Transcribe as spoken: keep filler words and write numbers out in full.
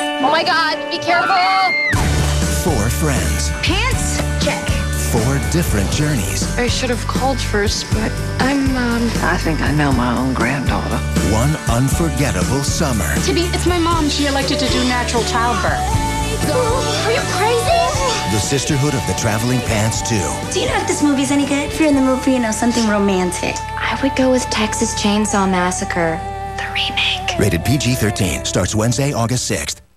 Oh my God, be careful. Four friends. Pants? Check. Four different journeys. I should have called first, but I'm, um... I think I know my own granddaughter. One unforgettable summer. Tibby, it's my mom. She elected to do natural childbirth. Are you crazy? The Sisterhood of the Traveling Pants two. Do you know if this movie's any good? If you're in the mood for, you know, something romantic. I would go with Texas Chainsaw Massacre, the remake. Rated P G thirteen. Starts Wednesday, August sixth.